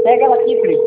Pega ela aqui, Pri.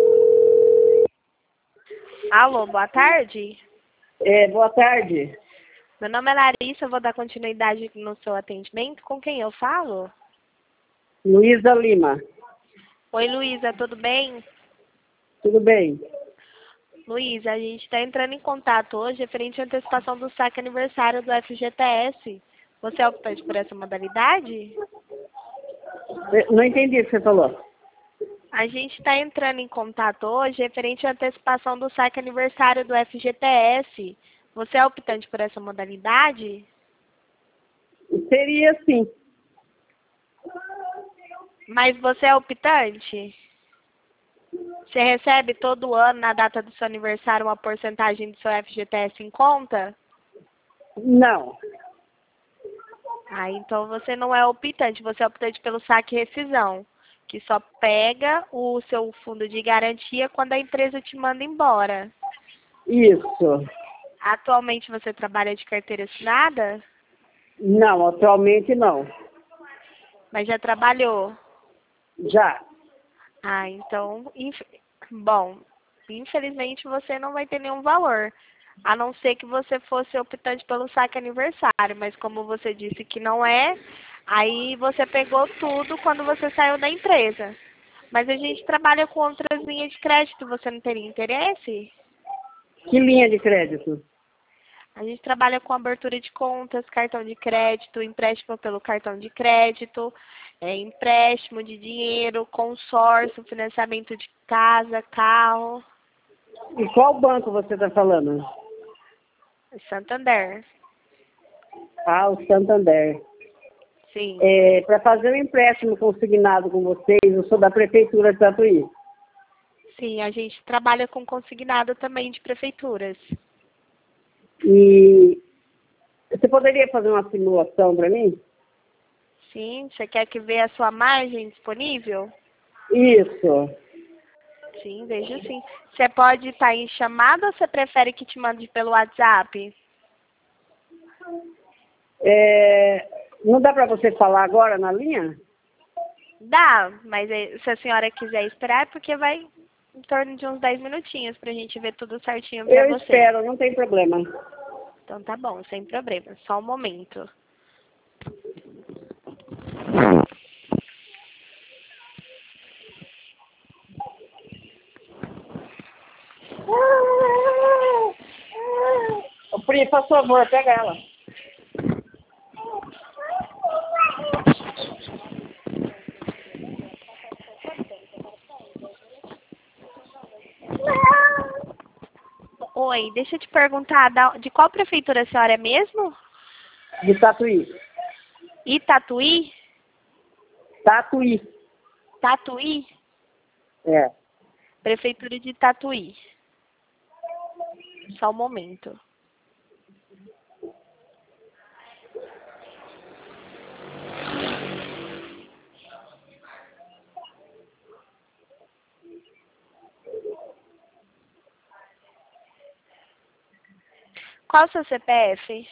Alô, boa tarde. Boa tarde. Meu nome é Larissa, eu vou dar continuidade no seu atendimento. Com quem eu falo? Luísa Lima. Oi, Luísa, tudo bem? Tudo bem? Luísa, a gente está entrando em contato hoje referente à antecipação do saque aniversário do FGTS. Você é optante por essa modalidade? Não entendi o que você falou. A gente está entrando em contato hoje referente à antecipação do saque aniversário do FGTS. Você é optante por essa modalidade? Seria sim. Mas você é optante? Você recebe todo ano, na data do seu aniversário, uma porcentagem do seu FGTS em conta? Não. Ah, então você não é optante, você é optante pelo saque e rescisão, que só pega o seu fundo de garantia quando a empresa te manda embora. Isso. Atualmente você trabalha de carteira assinada? Não, atualmente não. Mas já trabalhou? Já. Ah, então, bom, infelizmente você não vai ter nenhum valor, a não ser que você fosse optante pelo saque aniversário, mas como você disse que não é, aí você pegou tudo quando você saiu da empresa. Mas a gente trabalha com outras linhas de crédito, você não teria interesse? Que linha de crédito? A gente trabalha com abertura de contas, cartão de crédito, empréstimo pelo cartão de crédito, empréstimo de dinheiro, consórcio, financiamento de casa, carro. E qual banco você está falando? Santander. Ah, o Santander. Sim. Para fazer um empréstimo consignado com vocês, eu sou da Prefeitura de Tatuí. Sim, a gente trabalha com consignado também de prefeituras. E você poderia fazer uma simulação para mim? Sim, você quer que veja a sua margem disponível? Isso. Sim, vejo sim. Você pode estar em chamada ou você prefere que te mande pelo WhatsApp? Não dá para você falar agora na linha? Dá, mas se a senhora quiser esperar, é porque vai em torno de uns 10 minutinhos pra gente ver tudo certinho pra Eu você. espero, não tem problema. Então tá bom, sem problema. Só um momento. Ô, Pri, por favor, pega ela. Oi, deixa eu te perguntar, de qual prefeitura a senhora é mesmo? De Tatuí. Itatuí? Tatuí. Tatuí? É. Prefeitura de Tatuí. Só um momento. Qual o seu CPF?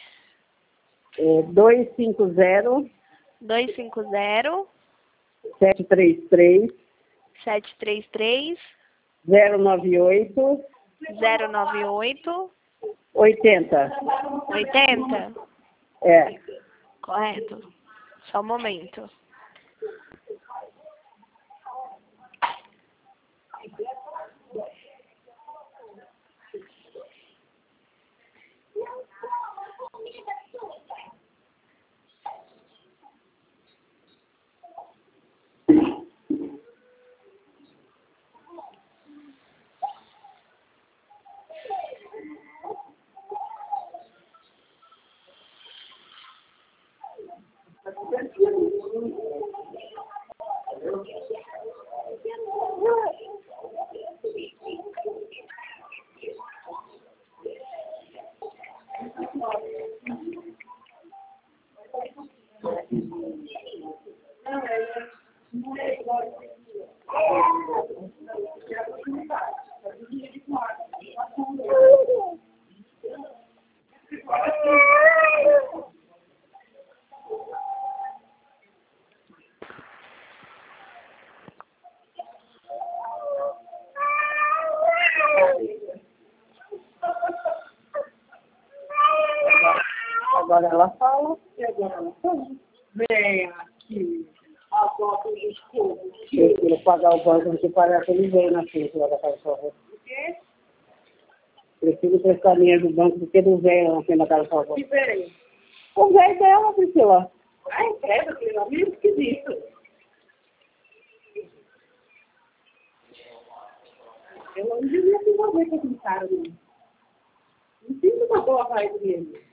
250 250 733 733 098 098 80. 80? É. Correto. Só um momento. agora ela fala. E agora ela fala. Vem aqui. A foto do escuro. Eu quero pagar o banco, porque parece que ele veio na frente lá da casa da sua avó. O quê? Prefiro prestar dinheiro do banco do que do velho na frente da casa da sua avó. Que veio? O velho dela, Priscila. Ai, credo, aquele lá meio esquisito. Eu não devia se envolver com esse cara, não. Não sinto uma boa vibe dele.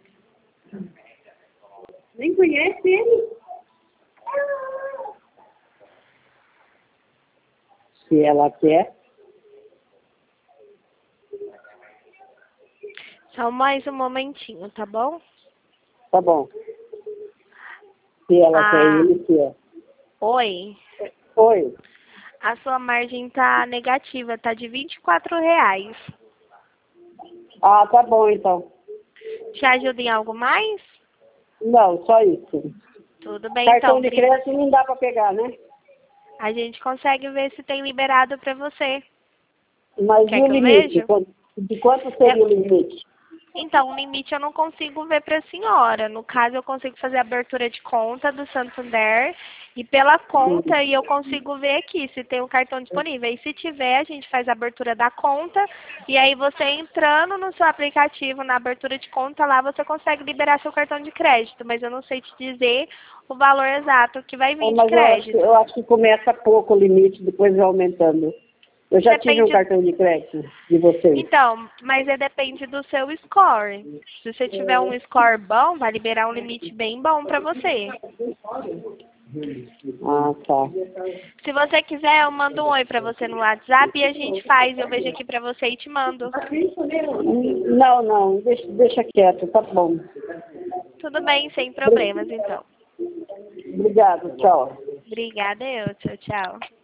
Nem conhece ele? Se ela quer. Só mais um momentinho, tá bom? Tá bom. Se ela quer ele, se é. Oi. Oi. A sua margem tá negativa, tá de R$ 24. Ah, tá bom então. Te ajuda em algo mais? Não, só isso. Tudo bem, Cartão então. de crédito não dá pra pegar, né? A gente consegue ver se tem liberado para você. Mas Quer e o que eu limite? veja? De quanto seria o limite? Então, o limite eu não consigo ver para a senhora. No caso, eu consigo fazer a abertura de conta do Santander e pela conta e eu consigo ver aqui se tem um cartão disponível. E se tiver, a gente faz a abertura da conta e aí você entrando no seu aplicativo, na abertura de conta lá, você consegue liberar seu cartão de crédito. Mas eu não sei te dizer o valor exato que vai vir de Mas crédito. eu acho que começa pouco o limite, depois vai aumentando. Eu já tive um Depende. cartão de crédito de vocês. Então, mas depende do seu score. Se você tiver um score bom, vai liberar um limite bem bom para você. Ah, tá. Se você quiser, eu mando um oi para você no WhatsApp e a gente faz. Eu vejo aqui para você e te mando. Não, deixa quieto, tá bom. Tudo bem, sem problemas, então. Obrigado, tchau. Obrigada, eu. Tchau, tchau.